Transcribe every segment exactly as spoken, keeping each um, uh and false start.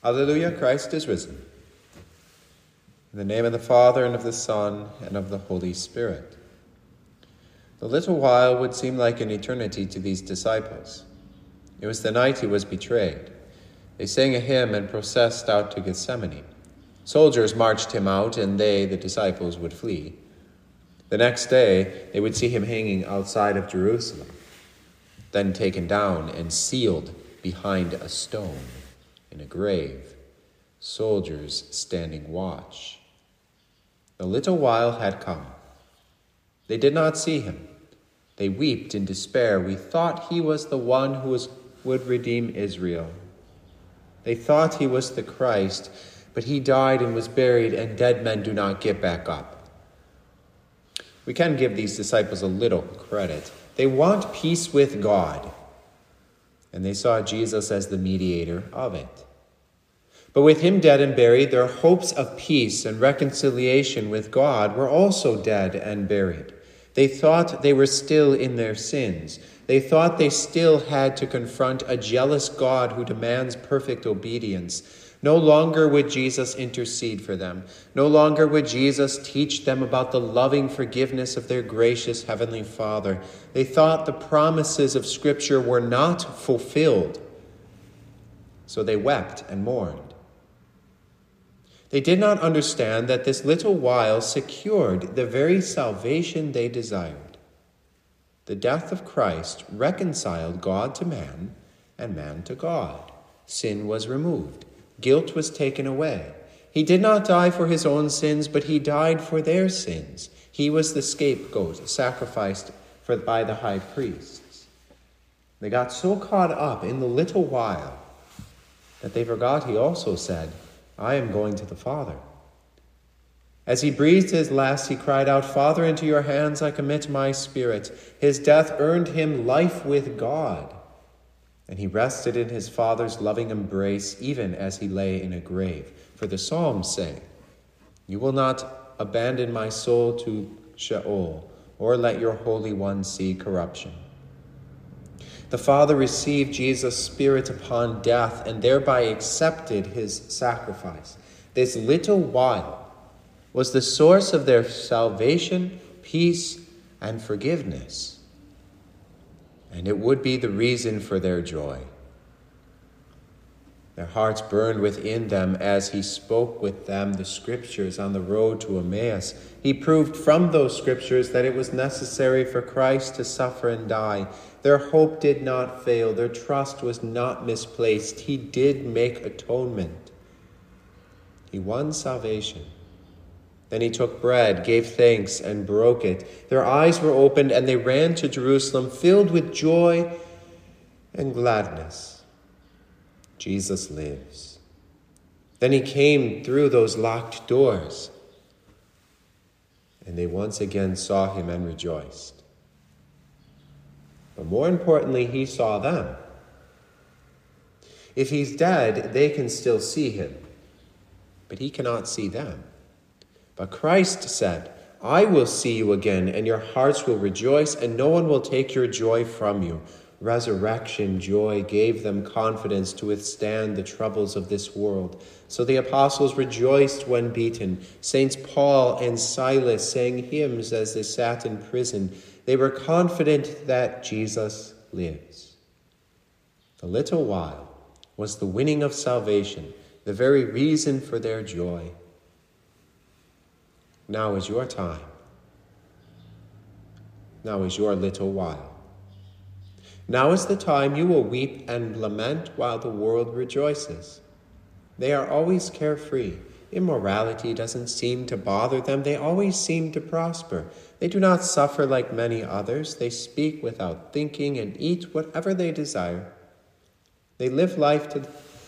Alleluia, Christ is risen. In the name of the Father, and of the Son, and of the Holy Spirit. The little while would seem like an eternity to these disciples. It was the night he was betrayed. They sang a hymn and processed out to Gethsemane. Soldiers marched him out, and they, the disciples, would flee. The next day, they would see him hanging outside of Jerusalem, then taken down and sealed behind a stone in a grave, soldiers standing watch. The little while had come. They did not see him. They wept in despair. We thought he was the one who was, would redeem Israel. They thought he was the Christ, but he died and was buried, and dead men do not get back up. We can give these disciples a little credit. They want peace with God, and they saw Jesus as the mediator of it. But with him dead and buried, their hopes of peace and reconciliation with God were also dead and buried. They thought they were still in their sins. They thought they still had to confront a jealous God who demands perfect obedience. No longer would Jesus intercede for them. No longer would Jesus teach them about the loving forgiveness of their gracious Heavenly Father. They thought the promises of Scripture were not fulfilled. So they wept and mourned. They did not understand that this little while secured the very salvation they desired. The death of Christ reconciled God to man and man to God. Sin was removed. Guilt was taken away. He did not die for his own sins, but he died for their sins. He was the scapegoat sacrificed for, by the high priests. They got so caught up in the little while that they forgot he also said, I am going to the Father. As he breathed his last, he cried out, Father, into your hands I commit my spirit. His death earned him life with God. And he rested in his Father's loving embrace, even as he lay in a grave. For the Psalms say, you will not abandon my soul to Sheol, or let your Holy One see corruption. The Father received Jesus' spirit upon death and thereby accepted his sacrifice. This little while was the source of their salvation, peace, and forgiveness. And it would be the reason for their joy. Their hearts burned within them as he spoke with them the Scriptures on the road to Emmaus. He proved from those Scriptures that it was necessary for Christ to suffer and die. Their hope did not fail. Their trust was not misplaced. He did make atonement. He won salvation. Then he took bread, gave thanks, and broke it. Their eyes were opened, and they ran to Jerusalem, filled with joy and gladness. Jesus lives. Then he came through those locked doors, and they once again saw him and rejoiced. But more importantly, he saw them. If he's dead, they can still see him, but he cannot see them. But Christ said, I will see you again, and your hearts will rejoice, and no one will take your joy from you. Resurrection joy gave them confidence to withstand the troubles of this world. So the apostles rejoiced when beaten. Saints Paul and Silas sang hymns as they sat in prison. They were confident that Jesus lives. The little while was the winning of salvation, the very reason for their joy. Now is your time. Now is your little while. Now is the time you will weep and lament while the world rejoices. They are always carefree. Immorality doesn't seem to bother them. They always seem to prosper. They do not suffer like many others. They speak without thinking and eat whatever they desire. They live life to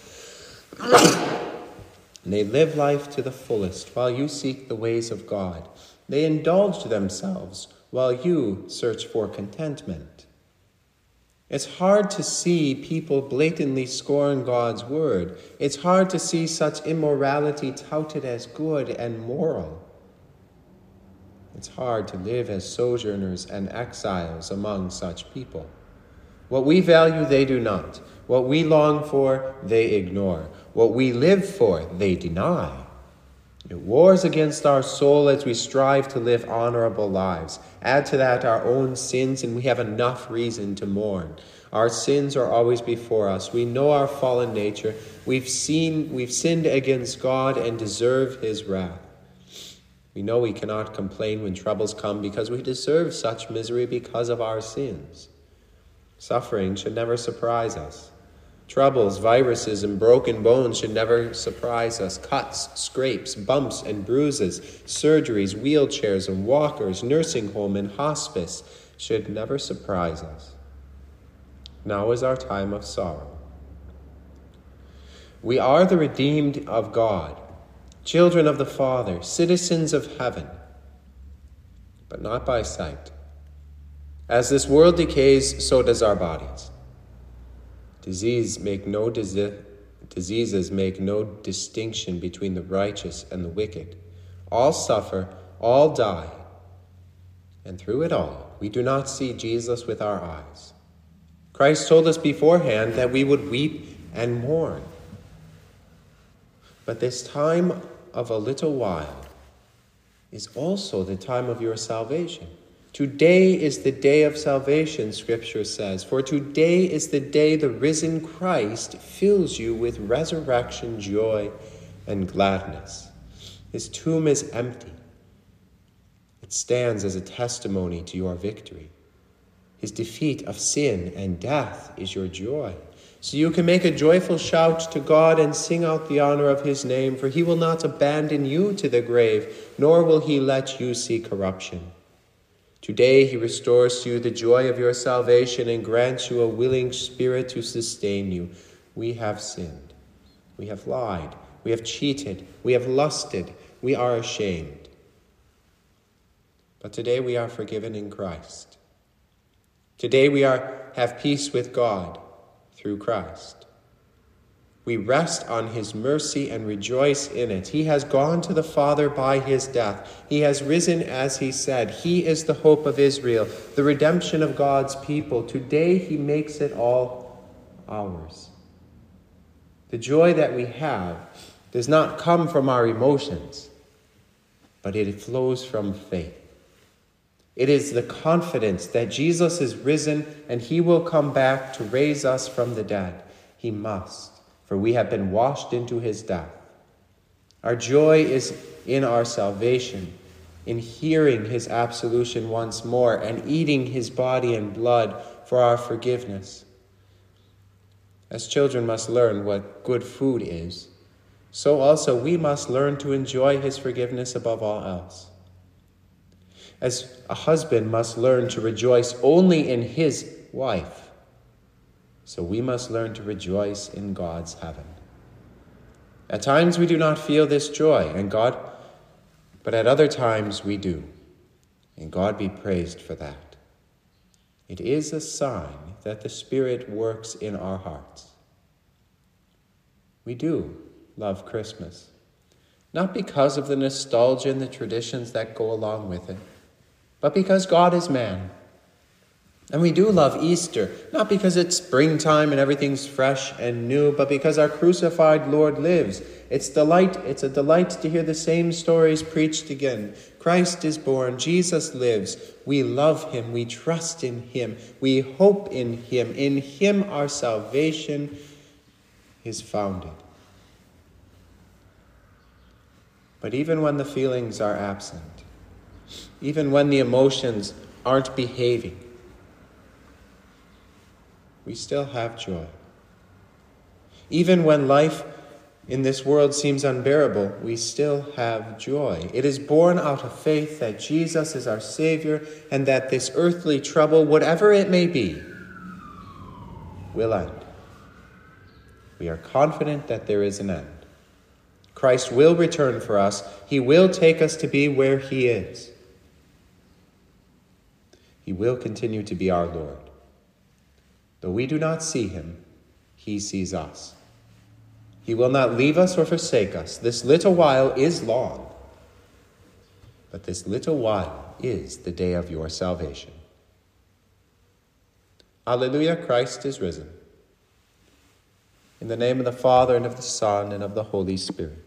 they live life to the fullest while you seek the ways of God. They indulge themselves while you search for contentment. It's hard to see people blatantly scorn God's word. It's hard to see such immorality touted as good and moral. It's hard to live as sojourners and exiles among such people. What we value, they do not. What we long for, they ignore. What we live for, they deny. It wars against our soul as we strive to live honorable lives. Add to that our own sins, and we have enough reason to mourn. Our sins are always before us. We know our fallen nature. We've seen, we've sinned against God and deserve his wrath. We know we cannot complain when troubles come because we deserve such misery because of our sins. Suffering should never surprise us. Troubles, viruses, and broken bones should never surprise us. Cuts, scrapes, bumps, and bruises, surgeries, wheelchairs, and walkers, nursing home, and hospice should never surprise us. Now is our time of sorrow. We are the redeemed of God, children of the Father, citizens of heaven, but not by sight. As this world decays, so does our bodies. Disease make no disi- diseases make no distinction between the righteous and the wicked. All suffer, all die, and through it all, we do not see Jesus with our eyes. Christ told us beforehand that we would weep and mourn. But this time of a little while is also the time of your salvation. Today is the day of salvation, Scripture says, for today is the day the risen Christ fills you with resurrection joy and gladness. His tomb is empty. It stands as a testimony to your victory. His defeat of sin and death is your joy. So you can make a joyful shout to God and sing out the honor of his name, for he will not abandon you to the grave, nor will he let you see corruption. Today he restores to you the joy of your salvation and grants you a willing spirit to sustain you. We have sinned. We have lied. We have cheated. We have lusted. We are ashamed. But today we are forgiven in Christ. Today we are have peace with God through Christ. We rest on his mercy and rejoice in it. He has gone to the Father by his death. He has risen as he said. He is the hope of Israel, the redemption of God's people. Today he makes it all ours. The joy that we have does not come from our emotions, but it flows from faith. It is the confidence that Jesus is risen and he will come back to raise us from the dead. He must, for we have been washed into his death. Our joy is in our salvation, in hearing his absolution once more and eating his body and blood for our forgiveness. As children must learn what good food is, so also we must learn to enjoy his forgiveness above all else. As a husband must learn to rejoice only in his wife, so we must learn to rejoice in God's heaven. At times we do not feel this joy, and God, but at other times we do, and God be praised for that. It is a sign that the Spirit works in our hearts. We do love Christmas, not because of the nostalgia and the traditions that go along with it, but because God is man. And we do love Easter, not because it's springtime and everything's fresh and new, but because our crucified Lord lives. It's delight, it's a delight to hear the same stories preached again. Christ is born, Jesus lives. We love him, we trust in him, we hope in him. In him our salvation is founded. But even when the feelings are absent, even when the emotions aren't behaving, we still have joy. Even when life in this world seems unbearable, we still have joy. It is born out of faith that Jesus is our Savior and that this earthly trouble, whatever it may be, will end. We are confident that there is an end. Christ will return for us. He will take us to be where he is. He will continue to be our Lord. Though we do not see him, he sees us. He will not leave us or forsake us. This little while is long, but this little while is the day of your salvation. Alleluia, Christ is risen. In the name of the Father, and of the Son, and of the Holy Spirit.